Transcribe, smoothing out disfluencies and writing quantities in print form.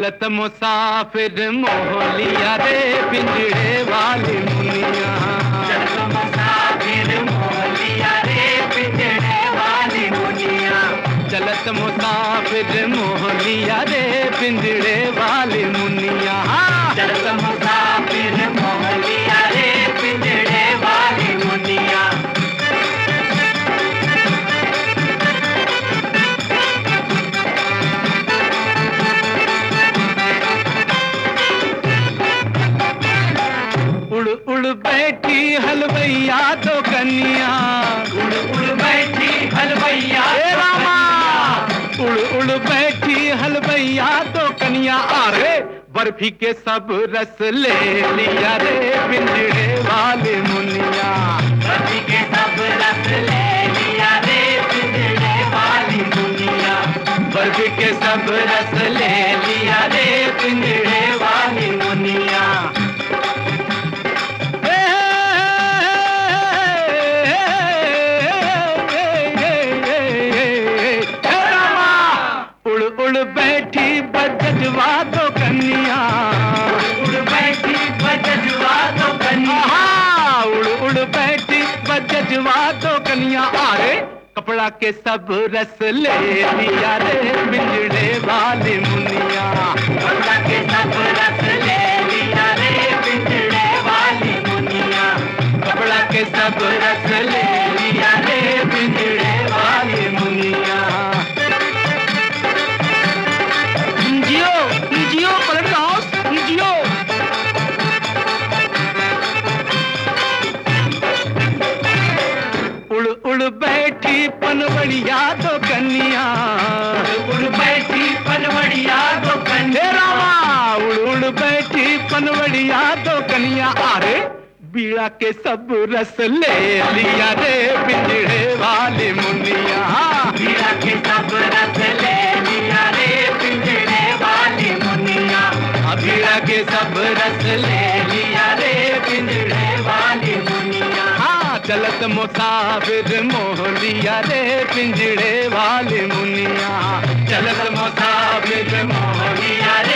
चलत मुसाफिर मोह लिया रे पिंजड़े वाली मुनिया। चलत मुसाफिर मोह लिया रे पिंजड़े वाली मुनिया। चलत मुसाफिर मोह लिया रे पिंजड़े वाली मुनिया। चलत मुसाफिर मोह लिया रे पिंजड़े वाली मुनिया। उड़ उड़ बैठी हलवैया तो कन्या। उड़ उड़ बैठी हलवैया हे रामा। उड़ उड़ बैठी हलवैया तो कन्या। अरे बर्फी के सब रस ले लिया रे पिंजड़े वाली मुनिया। बर्फी के सब रस ले लिया रे पिंजड़े वाली मुनिया। बर्फी के सब रस ले लिया रे पिंजड़े वाली मुनिया। उड़ बैठी बजवा तो कन्या। उड़ बैठी बजवा तो कन्या। उड़ उड़ बैठी बजवा तो कन्या। अरे कपड़ा के सब रस ले लिया रे पिंजड़े वाली मुनिया। कपड़ा के सब रस ले लिया रे पिंजड़े वाली मुनिया। कपड़ा के सब रस ले लिया रे पिंजड़े वाली मुनिया। जियो पलट हाउस जियो। उड़ उड़ बैठी पनवड़िया तो कन्या। उड़ बैठी पनवड़िया तो कन्या। हे रामा। उड़ उड़ बैठी पनवड़िया तो कन्या। अरे बीड़ा के सब रस ले लिया रे पिंजड़े वाली मुनिया। बीड़ा के सब रस ले लिया रे पिंजड़े वाली मुनिया। बीड़ा के सब रस ले लिया रे पिंजड़े वाली मुनिया। चलत मुसाफिर मोह लिया रे पिंजड़े वाली मुनिया। चलत मुसाफिर मोह लिया